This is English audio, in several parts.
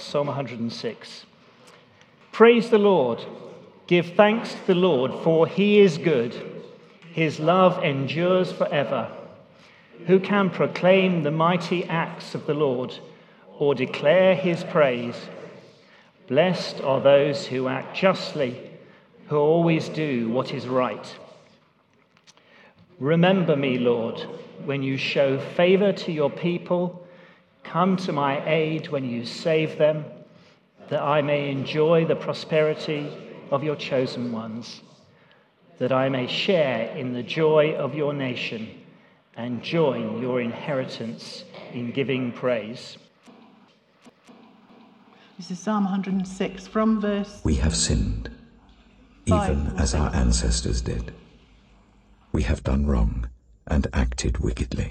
Psalm 106. Praise the Lord. Give thanks to the Lord, for he is good. His love endures forever. Who can proclaim the mighty acts of the Lord or declare his praise? Blessed are those who act justly, who always do what is right. Remember me, Lord, when you show favor to your people. Come to my aid when you save them, that I may enjoy the prosperity of your chosen ones, that I may share in the joy of your nation and join your inheritance in giving praise. This is Psalm 106 from verse... We have sinned, even as our ancestors did. We have done wrong and acted wickedly.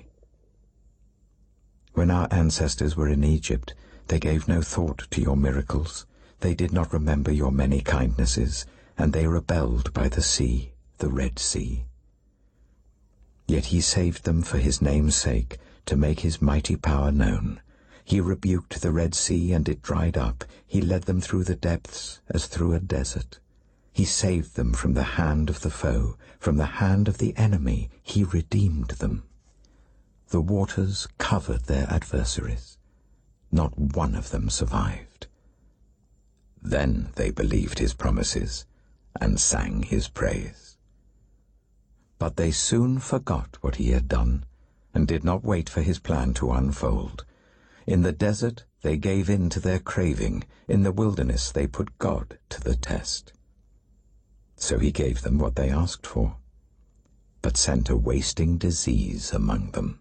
When our ancestors were in Egypt, they gave no thought to your miracles. They did not remember your many kindnesses, and they rebelled by the sea, the Red Sea. Yet he saved them for his name's sake, to make his mighty power known. He rebuked the Red Sea, and it dried up. He led them through the depths as through a desert. He saved them from the hand of the foe, from the hand of the enemy. He redeemed them. The waters covered their adversaries. Not one of them survived. Then they believed his promises and sang his praise. But they soon forgot what he had done and did not wait for his plan to unfold. In the desert they gave in to their craving. In the wilderness they put God to the test. So he gave them what they asked for, but sent a wasting disease among them.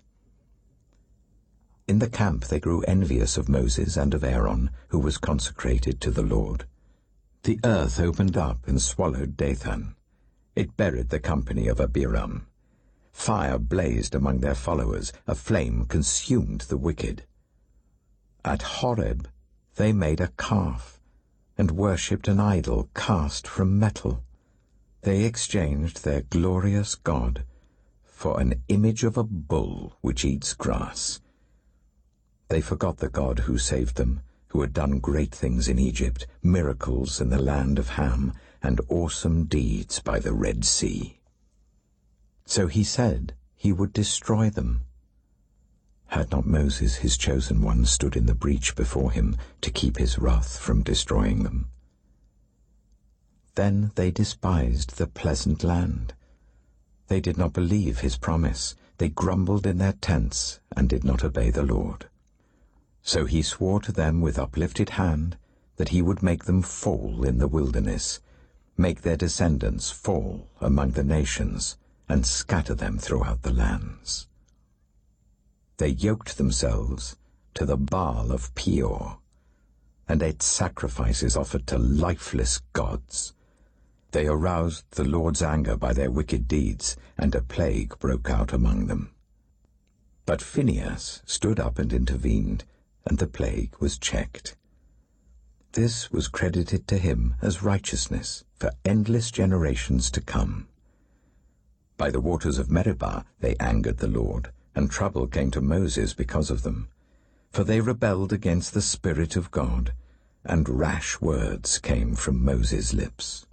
In the camp they grew envious of Moses and of Aaron, who was consecrated to the Lord. The earth opened up and swallowed Dathan. It buried the company of Abiram. Fire blazed among their followers. A flame consumed the wicked. At Horeb they made a calf and worshipped an idol cast from metal. They exchanged their glorious God for an image of a bull which eats grass. They forgot the God who saved them, who had done great things in Egypt, miracles in the land of Ham, and awesome deeds by the Red Sea. So he said he would destroy them. Had not Moses, his chosen one, stood in the breach before him to keep his wrath from destroying them? Then they despised the pleasant land. They did not believe his promise. They grumbled in their tents and did not obey the Lord. So he swore to them with uplifted hand that he would make them fall in the wilderness, make their descendants fall among the nations, and scatter them throughout the lands. They yoked themselves to the Baal of Peor, and ate sacrifices offered to lifeless gods. They aroused the Lord's anger by their wicked deeds, and a plague broke out among them. But Phinehas stood up and intervened, and the plague was checked. This was credited to him as righteousness for endless generations to come. By the waters of Meribah they angered the Lord, and trouble came to Moses because of them. For they rebelled against the Spirit of God, and rash words came from Moses' lips.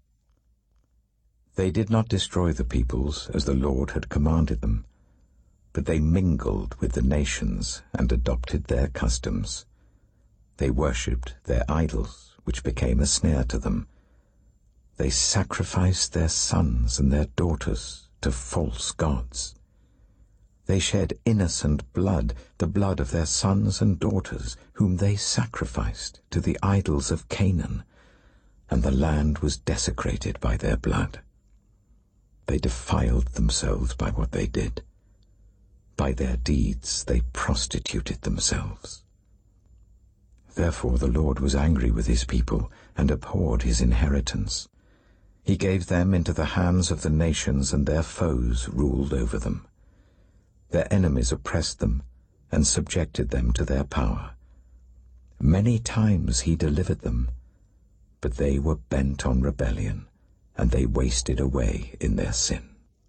They did not destroy the peoples as the Lord had commanded them, but they mingled with the nations and adopted their customs. They worshipped their idols, which became a snare to them. They sacrificed their sons and their daughters to false gods. They shed innocent blood, the blood of their sons and daughters, whom they sacrificed to the idols of Canaan, and the land was desecrated by their blood. They defiled themselves by what they did. By their deeds they prostituted themselves. Therefore the Lord was angry with his people and abhorred his inheritance. He gave them into the hands of the nations, and their foes ruled over them. Their enemies oppressed them and subjected them to their power. Many times he delivered them, but they were bent on rebellion, and they wasted away in their sin.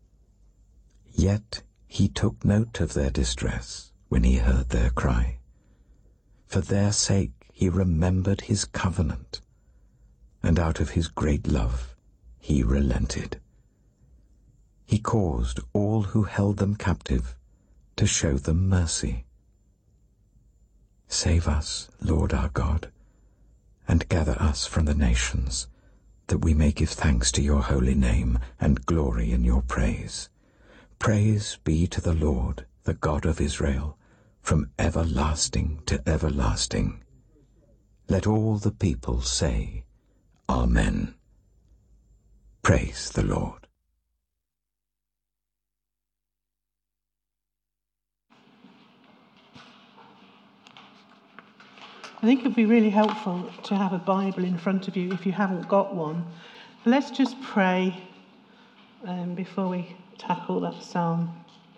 Yet he took note of their distress when he heard their cry. For their sake he remembered his covenant, and out of his great love he relented. He caused all who held them captive to show them mercy. Save us, Lord our God, and gather us from the nations, that we may give thanks to your holy name and glory in your praise. Praise be to the Lord, the God of Israel, from everlasting to everlasting. Let all the people say, Amen. Praise the Lord. I think it would be really helpful to have a Bible in front of you if you haven't got one. Let's just pray before we tackle that psalm.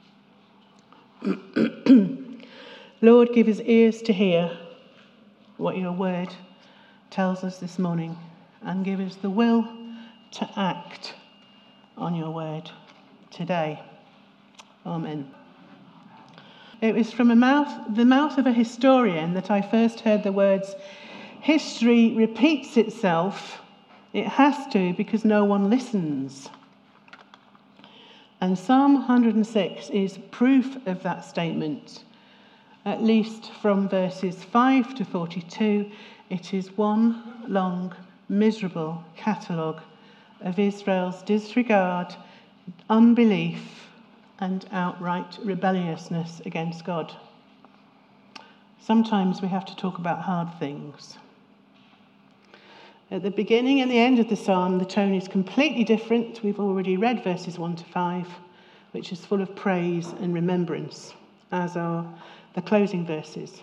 Lord, give us ears to hear what your word tells us this morning, and give us the will to act on your word today. Amen. It was from the mouth of a historian that I first heard the words, "History repeats itself. It has to, because no one listens." And Psalm 106 is proof of that statement. At least from verses 5 to 42, it is one long, miserable catalogue of Israel's disregard, unbelief, and outright rebelliousness against God. Sometimes we have to talk about hard things. At the beginning and the end of the psalm, the tone is completely different. We've already read verses 1 to 5, which is full of praise and remembrance, as are the closing verses.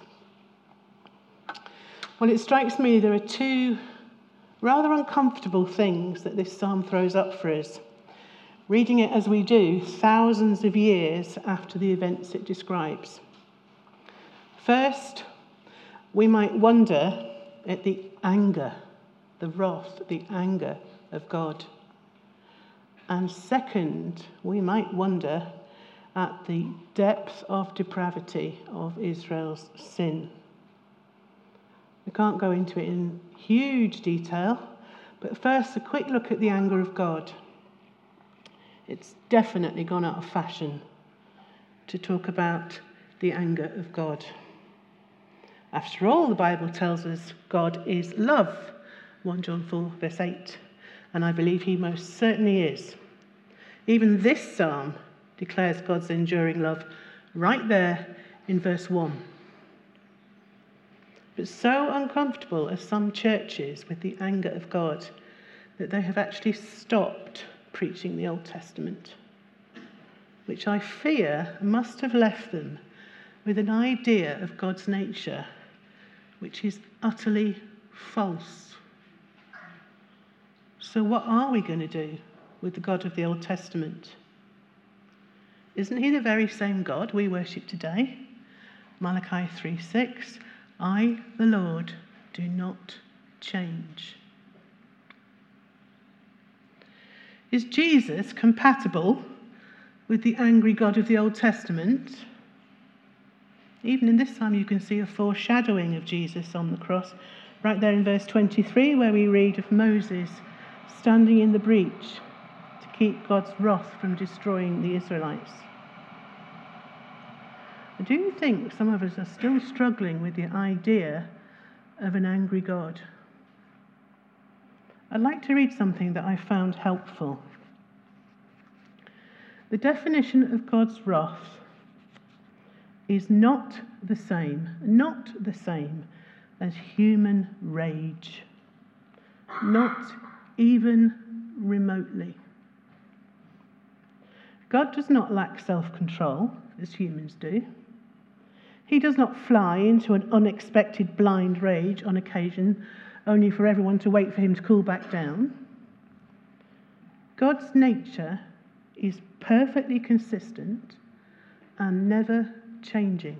Well, it strikes me there are two rather uncomfortable things that this psalm throws up for us, reading it as we do thousands of years after the events it describes. First, we might wonder at the anger, the wrath, the anger of God. And second, we might wonder at the depth of depravity of Israel's sin. We can't go into it in huge detail, but first a quick look at the anger of God. It's definitely gone out of fashion to talk about the anger of God. After all, the Bible tells us God is love, 1 John 4, verse 8, and I believe he most certainly is. Even this psalm declares God's enduring love right there in verse 1. But so uncomfortable are some churches with the anger of God that they have actually stopped preaching the Old Testament, which I fear must have left them with an idea of God's nature which is utterly false. So what are we going to do with the God of the Old Testament? Isn't he the very same God we worship today? Malachi 3:6, I, the Lord, do not change. Is Jesus compatible with the angry God of the Old Testament? Even in this psalm you can see a foreshadowing of Jesus on the cross, right there in verse 23, where we read of Moses standing in the breach to keep God's wrath from destroying the Israelites. I do think some of us are still struggling with the idea of an angry God. I'd like to read something that I found helpful. The definition of God's wrath is not the same as human rage. Not even remotely. God does not lack self-control, as humans do. He does not fly into an unexpected blind rage on occasion, only for everyone to wait for him to cool back down. God's nature is perfectly consistent and never changing.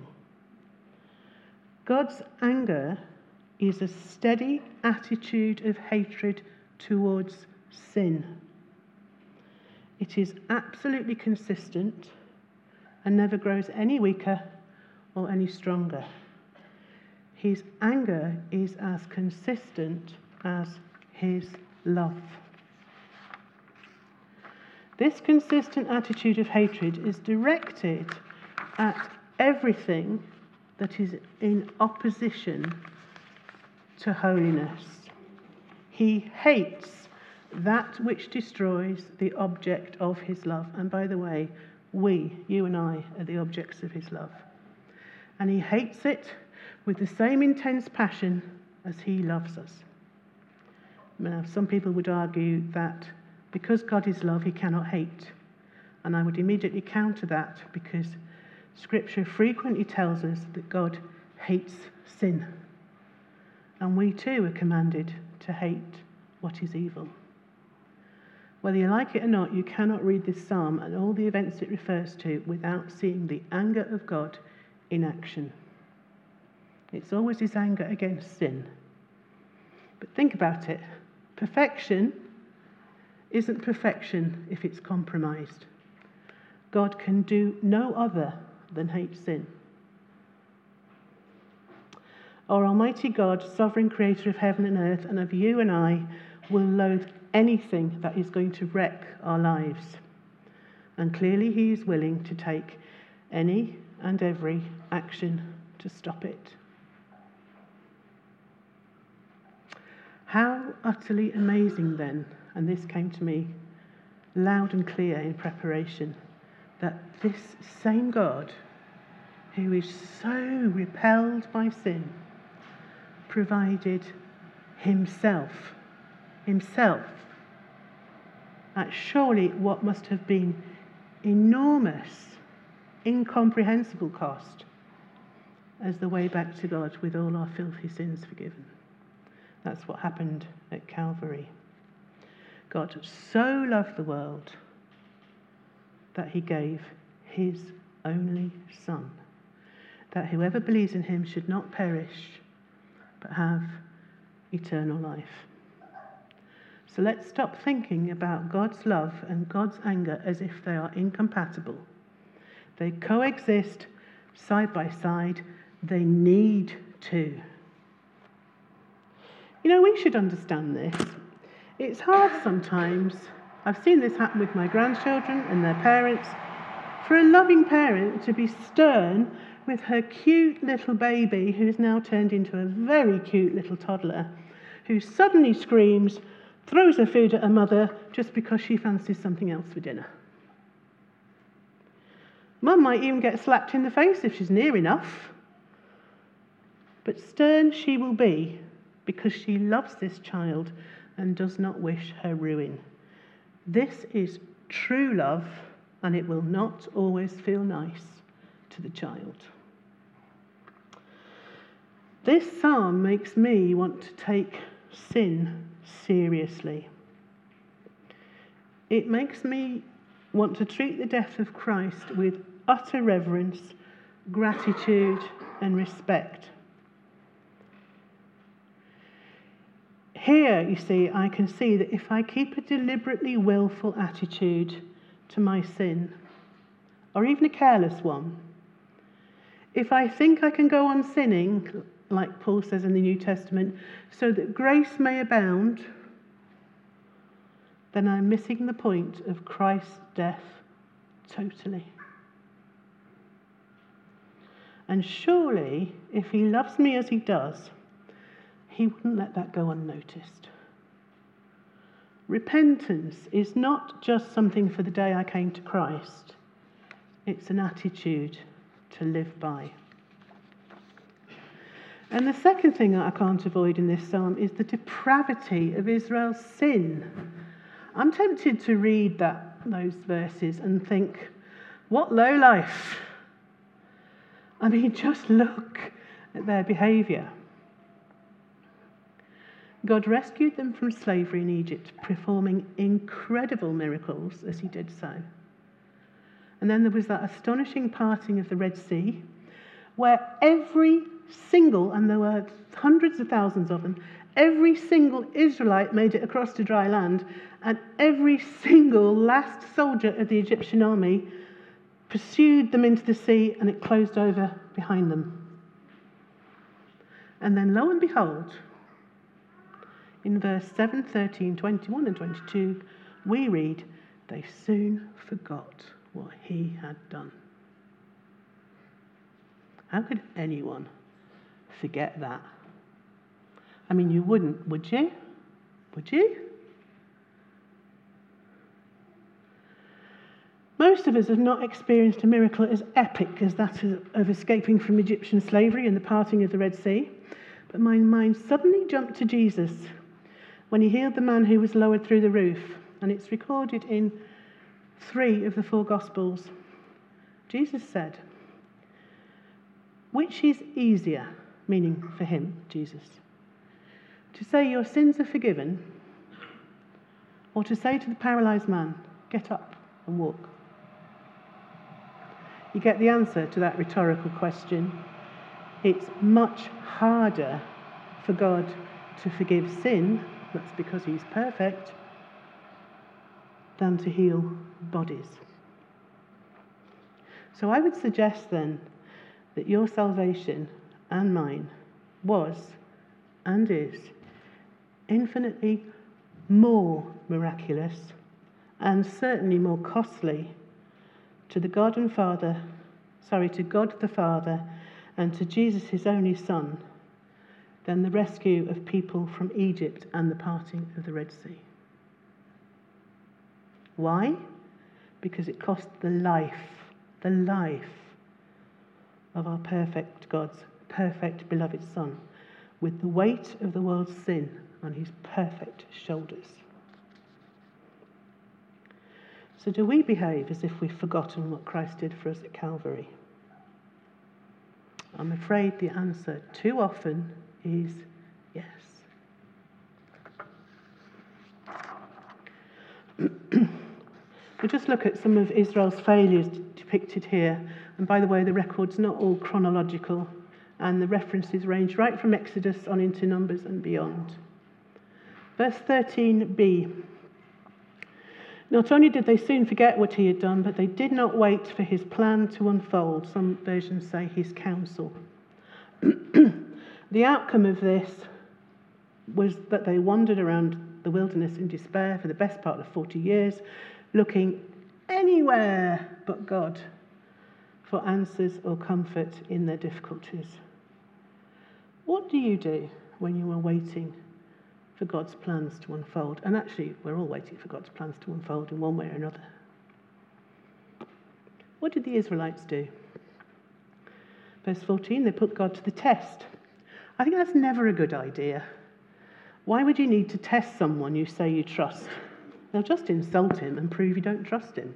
God's anger is a steady attitude of hatred towards sin. It is absolutely consistent and never grows any weaker or any stronger. his anger is as consistent as his love. This consistent attitude of hatred is directed at everything that is in opposition to holiness. He hates that which destroys the object of his love. And by the way, you and I, are the objects of his love. And he hates it with the same intense passion as he loves us. Now, some people would argue that because God is love, he cannot hate. And I would immediately counter that, because Scripture frequently tells us that God hates sin. And we too are commanded to hate what is evil. Whether you like it or not, you cannot read this psalm and all the events it refers to without seeing the anger of God in action. It's always his anger against sin. But think about it. Perfection isn't perfection if it's compromised. God can do no other than hate sin. Our Almighty God, sovereign creator of heaven and earth and of you and I, will loathe anything that is going to wreck our lives. And clearly he is willing to take any and every action to stop it. How utterly amazing then, and this came to me loud and clear in preparation, that this same God, who is so repelled by sin, provided himself at surely what must have been enormous, incomprehensible cost as the way back to God with all our filthy sins forgiven. That's what happened at Calvary. God so loved the world that he gave his only Son, that whoever believes in him should not perish, but have eternal life. So let's stop thinking about God's love and God's anger as if they are incompatible. They coexist side by side. They need to. You know, we should understand this. It's hard sometimes. I've seen this happen with my grandchildren and their parents. For a loving parent to be stern with her cute little baby, who's now turned into a very cute little toddler, who suddenly screams, throws her food at her mother just because she fancies something else for dinner. Mum might even get slapped in the face if she's near enough. But stern she will be because she loves this child and does not wish her ruin. This is true love, and it will not always feel nice to the child. This psalm makes me want to take sin seriously. It makes me want to treat the death of Christ with utter reverence, gratitude, and respect. Here, you see, I can see that if I keep a deliberately willful attitude to my sin, or even a careless one, if I think I can go on sinning, like Paul says in the New Testament, so that grace may abound, then I'm missing the point of Christ's death totally. And surely, if he loves me as he does, he wouldn't let that go unnoticed. Repentance is not just something for the day I came to Christ. It's an attitude to live by. And the second thing that I can't avoid in this psalm is the depravity of Israel's sin. I'm tempted to read those verses and think, what lowlife. I mean, just look at their behaviour. God rescued them from slavery in Egypt, performing incredible miracles as he did so. And then there was that astonishing parting of the Red Sea, where every single, and there were hundreds of thousands of them, every single Israelite made it across to dry land, and every single last soldier of the Egyptian army pursued them into the sea, and it closed over behind them. And then lo and behold, in verse 7, 13, 21 and 22, we read, they soon forgot what he had done. How could anyone forget that? I mean, you wouldn't, would you? Would you? Most of us have not experienced a miracle as epic as that of escaping from Egyptian slavery and the parting of the Red Sea. But my mind suddenly jumped to Jesus when he healed the man who was lowered through the roof. And it's recorded in 3 of the 4 Gospels. Jesus said, which is easier, meaning for him, Jesus, to say your sins are forgiven, or to say to the paralysed man, get up and walk? You get the answer to that rhetorical question. It's much harder for God to forgive sin, that's because he's perfect, than to heal bodies. So I would suggest then that your salvation and mine was and is infinitely more miraculous and certainly more costly to God the Father and to Jesus, his only Son, than the rescue of people from Egypt and the parting of the Red Sea. Why? Because it cost the life of our perfect God's perfect beloved Son, with the weight of the world's sin on his perfect shoulders. So do we behave as if we've forgotten what Christ did for us at Calvary? I'm afraid the answer too often is yes. We'll just look at some of Israel's failures depicted here. And by the way, the record's not all chronological, and the references range right from Exodus on into Numbers and beyond. Verse 13b. Not only did they soon forget what he had done, but they did not wait for his plan to unfold. Some versions say his counsel. The outcome of this was that they wandered around the wilderness in despair for the best part of 40 years, looking anywhere but God for answers or comfort in their difficulties. What do you do when you are waiting for God's plans to unfold? And actually, we're all waiting for God's plans to unfold in one way or another. What did the Israelites do? Verse 14, they put God to the test. I think that's never a good idea. Why would you need to test someone you say you trust? They'll just insult him and prove you don't trust him.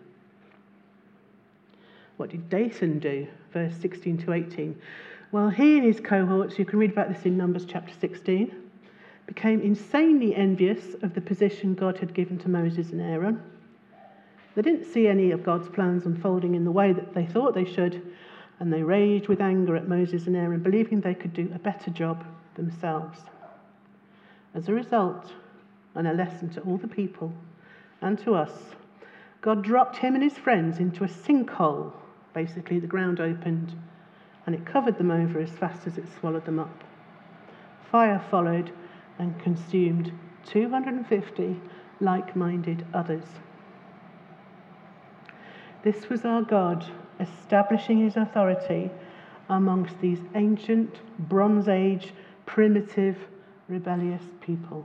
What did Dathan do? Verse 16 to 18. Well, he and his cohorts, you can read about this in Numbers chapter 16, became insanely envious of the position God had given to Moses and Aaron. They didn't see any of God's plans unfolding in the way that they thought they should, and they raged with anger at Moses and Aaron, believing they could do a better job themselves. As a result, and a lesson to all the people and to us, God dropped him and his friends into a sinkhole. Basically, the ground opened and it covered them over as fast as it swallowed them up. Fire followed and consumed 250 like-minded others. This was our God establishing his authority amongst these ancient, Bronze Age, primitive, rebellious people.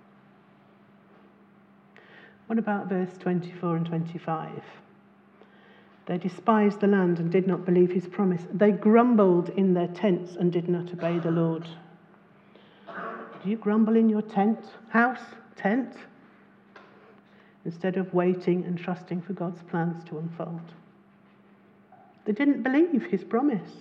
What about verse 24 and 25? They despised the land and did not believe his promise. They grumbled in their tents and did not obey the Lord. Do you grumble in your tent? Instead of waiting and trusting for God's plans to unfold. They didn't believe his promise.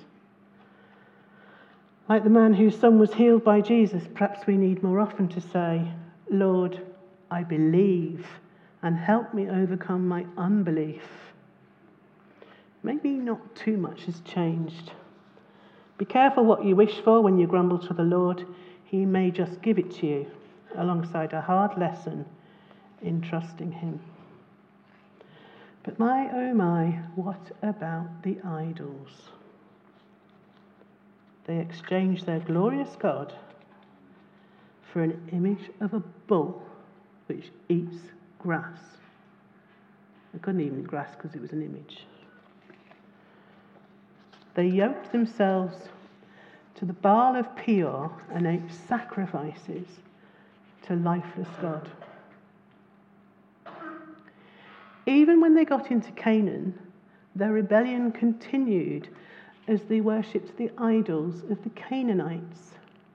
Like the man whose son was healed by Jesus, perhaps we need more often to say, Lord, I believe, and help me overcome my unbelief. Maybe not too much has changed. Be careful what you wish for when you grumble to the Lord. He may just give it to you alongside a hard lesson in trusting him. But my, oh my, what about the idols? They exchanged their glorious God for an image of a bull which eats grass. They couldn't even eat grass because it was an image. They yoked themselves to the Baal of Peor and ate sacrifices to lifeless God. Even when they got into Canaan, their rebellion continued as they worshipped the idols of the Canaanites.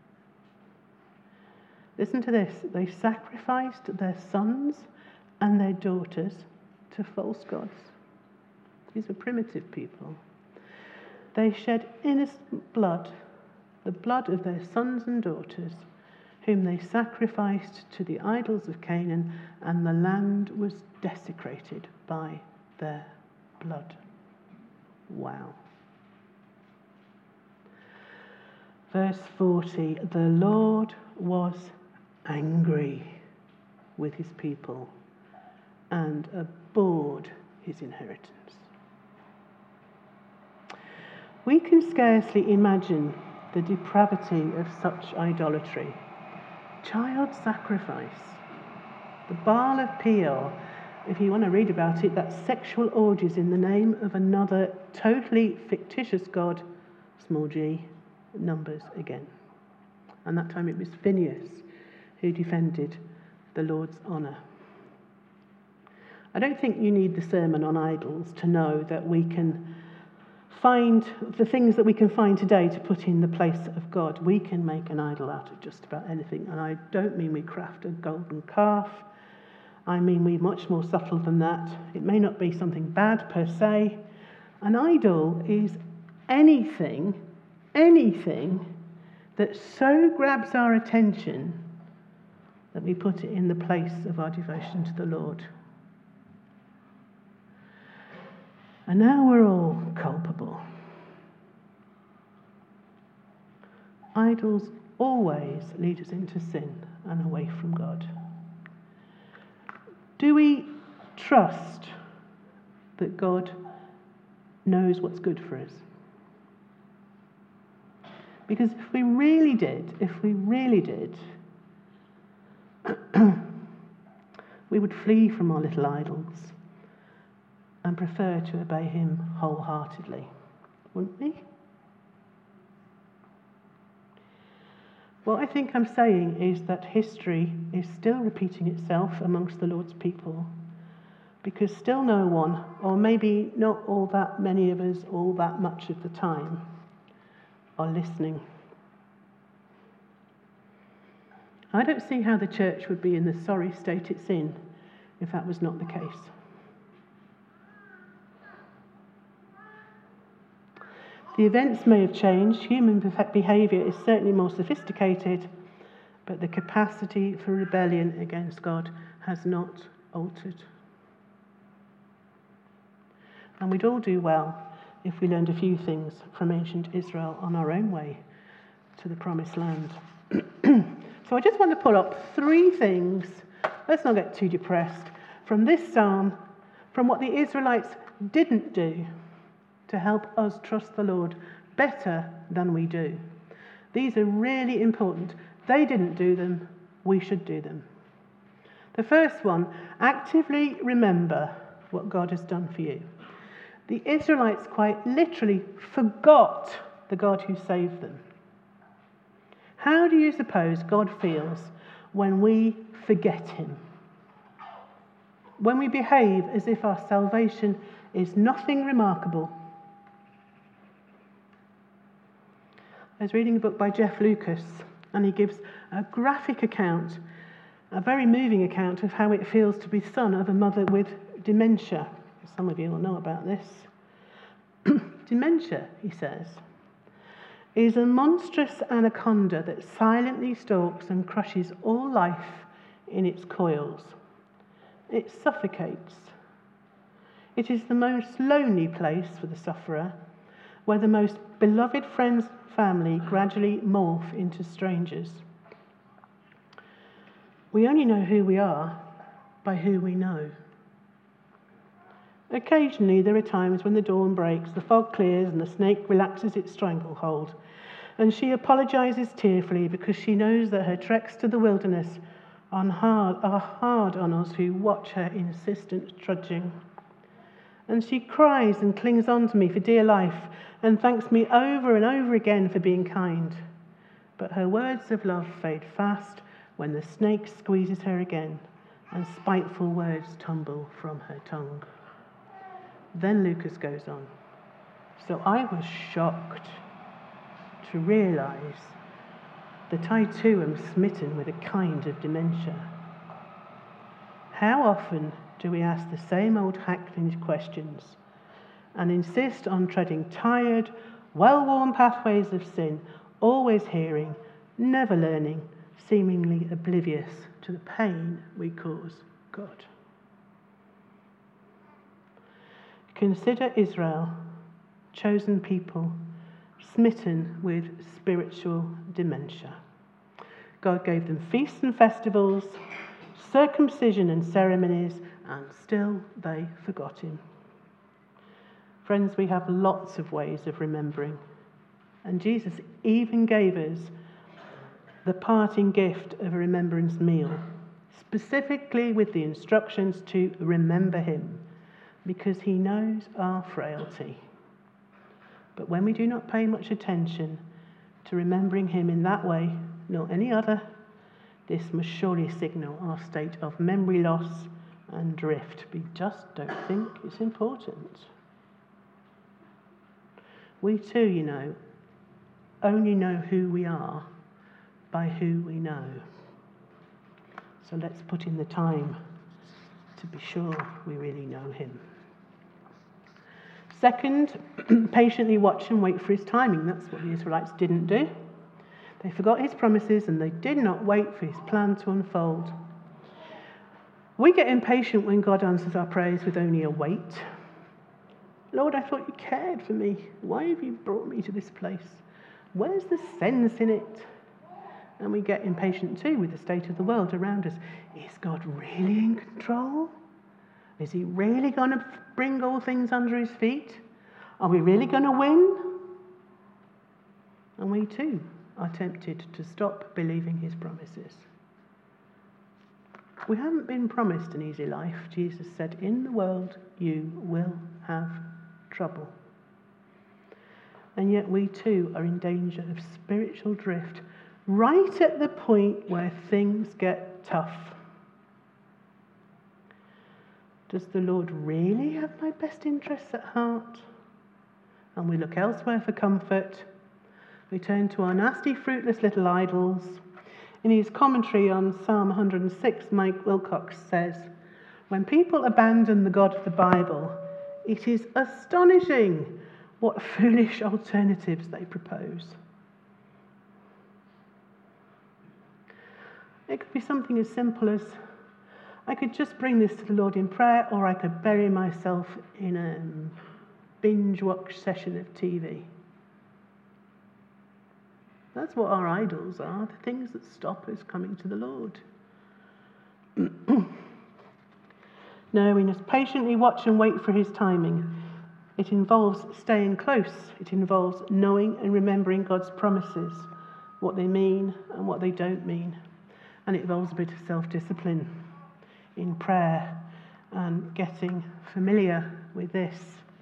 Listen to this. They sacrificed their sons and their daughters to false gods. These are primitive people. They shed innocent blood, the blood of their sons and daughters, whom they sacrificed to the idols of Canaan, and the land was desecrated by their blood. Wow. Verse 40, the Lord was angry with his people and abhorred his inheritance. We can scarcely imagine the depravity of such idolatry. Child sacrifice. The Baal of Peor, if you want to read about it, that's sexual orgies in the name of another totally fictitious god, small g, numbers again. And that time it was Phinehas who defended the Lord's honour. I don't think you need the sermon on idols to know that we can find the things that we can find today to put in the place of God. We can make an idol out of just about anything. And I don't mean we craft a golden calf. I mean we're much more subtle than that. It may not be something bad per se. An idol is anything that so grabs our attention that we put it in the place of our devotion to the Lord. And now we're all culpable. Idols always lead us into sin and away from God. Do we trust that God knows what's good for us? Because if we really did, we would flee from our little idols and prefer to obey him wholeheartedly, wouldn't we? What I think I'm saying is that history is still repeating itself amongst the Lord's people, because still no one, or maybe not all that many of us all that much of the time, are listening. I don't see how the church would be in the sorry state it's in if that was not the case. The events may have changed, human behaviour is certainly more sophisticated, but the capacity for rebellion against God has not altered. And we'd all do well if we learned a few things from ancient Israel on our own way to the promised land. So I just want to pull up 3 things, let's not get too depressed, from this psalm, from what the Israelites didn't do to help us trust the Lord better than we do. These are really important. They didn't do them, we should do them. The first one, actively remember what God has done for you. The Israelites quite literally forgot the God who saved them. How do you suppose God feels when we forget him? When we behave as if our salvation is nothing remarkable? I was reading a book by Jeff Lucas, and he gives a graphic account, a very moving account of how it feels to be son of a mother with dementia. Some of you will know about this. Dementia, he says, is a monstrous anaconda that silently stalks and crushes all life in its coils. It suffocates. It is the most lonely place for the sufferer, where the most beloved friends and family gradually morph into strangers. We only know who we are by who we know. Occasionally there are times when the dawn breaks, the fog clears and the snake relaxes its stranglehold. And she apologizes tearfully because she knows that her treks to the wilderness are hard on us who watch her insistent trudging. And she cries and clings on to me for dear life and thanks me over and over again for being kind. But her words of love fade fast when the snake squeezes her again and spiteful words tumble from her tongue. Then Lucas goes on. So I was shocked to realize that I too am smitten with a kind of dementia. How often do we ask the same old hackneyed questions and insist on treading tired, well-worn pathways of sin, always hearing, never learning, seemingly oblivious to the pain we cause God? Consider Israel, chosen people, smitten with spiritual dementia. God gave them feasts and festivals, circumcision and ceremonies, and still they forgot him. Friends, we have lots of ways of remembering, and Jesus even gave us the parting gift of a remembrance meal, specifically with the instructions to remember him, because he knows our frailty. But when we do not pay much attention to remembering him in that way, nor any other, this must surely signal our state of memory loss and drift. We just don't think it's important. We too, only know who we are by who we know. So let's put in the time to be sure we really know him. Second, patiently watch and wait for his timing. That's what the Israelites didn't do. They forgot his promises and they did not wait for his plan to unfold. We get impatient when God answers our prayers with only a wait. Lord, I thought you cared for me. Why have you brought me to this place? Where's the sense in it? And we get impatient too with the state of the world around us. Is God really in control? Is he really going to bring all things under his feet? Are we really going to win? And we too are tempted to stop believing his promises. We haven't been promised an easy life. Jesus said, in the world you will have trouble. And yet we too are in danger of spiritual drift right at the point where things get tough. Does the Lord really have my best interests at heart? And we look elsewhere for comfort. We turn to our nasty, fruitless little idols. In his commentary on Psalm 106, Mike Wilcox says, when people abandon the God of the Bible, it is astonishing what foolish alternatives they propose. It could be something as simple as, I could just bring this to the Lord in prayer, or I could bury myself in a binge-watch session of TV. That's what our idols are, the things that stop us coming to the Lord. No, we must patiently watch and wait for his timing. It involves staying close. It involves knowing and remembering God's promises, what they mean and what they don't mean. And it involves a bit of self-discipline in prayer and getting familiar with this.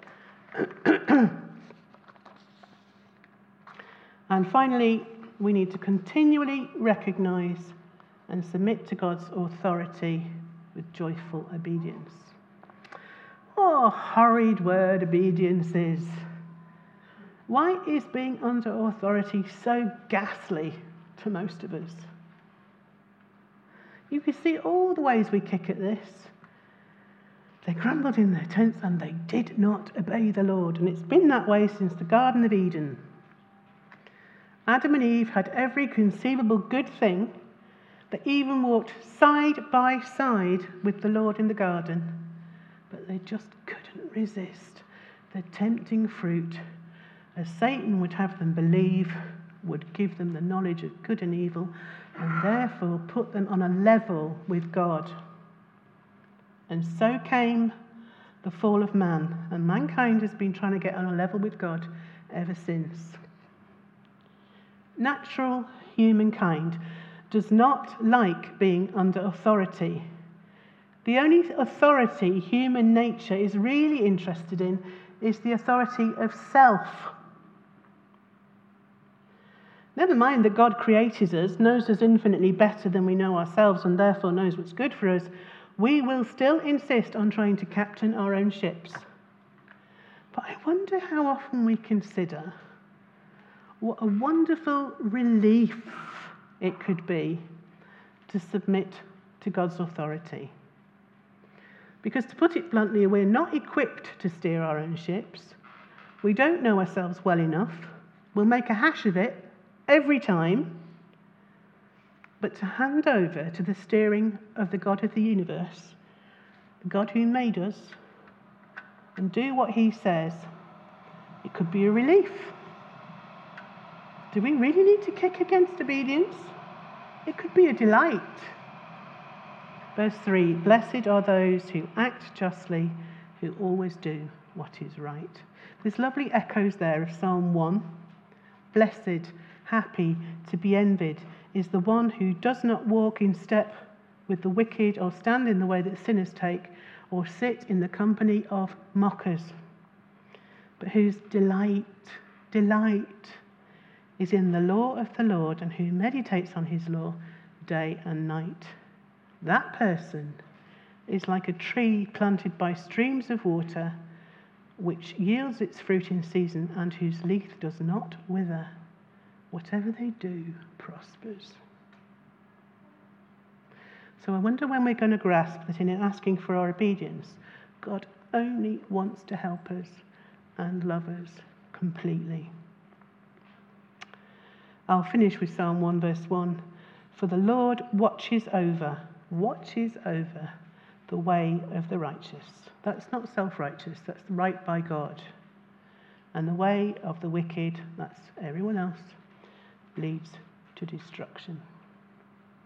And finally, we need to continually recognize and submit to God's authority with joyful obedience. Oh, horrid word obedience is. Why is being under authority so ghastly to most of us? You can see all the ways we kick at this. They grumbled in their tents and they did not obey the Lord. And it's been that way since the Garden of Eden. Adam and Eve had every conceivable good thing. They even walked side by side with the Lord in the garden. But they just couldn't resist the tempting fruit, as Satan would have them believe, would give them the knowledge of good and evil, and therefore put them on a level with God. And so came the fall of man, and mankind has been trying to get on a level with God ever since. Natural humankind does not like being under authority. The only authority human nature is really interested in is the authority of self. Never mind that God created us, knows us infinitely better than we know ourselves, and therefore knows what's good for us, we will still insist on trying to captain our own ships. But I wonder how often we consider what a wonderful relief it could be to submit to God's authority. Because to put it bluntly, we're not equipped to steer our own ships. We don't know ourselves well enough. We'll make a hash of it every time. But to hand over to the steering of the God of the universe, the God who made us, and do what he says, it could be a relief. Do we really need to kick against obedience? It could be a delight. Verse 3, blessed are those who act justly, who always do what is right. There's lovely echoes there of Psalm 1. Blessed, happy, to be envied is the one who does not walk in step with the wicked, or stand in the way that sinners take, or sit in the company of mockers, but whose delight is in the law of the Lord, and who meditates on his law day and night. That person is like a tree planted by streams of water, which yields its fruit in season, and whose leaf does not wither. Whatever they do prospers. So I wonder when we're going to grasp that in asking for our obedience, God only wants to help us and love us completely. I'll finish with Psalm 1 verse 1. For the Lord watches over the way of the righteous. That's not self-righteous, that's right by God. And the way of the wicked, that's everyone else, leads to destruction.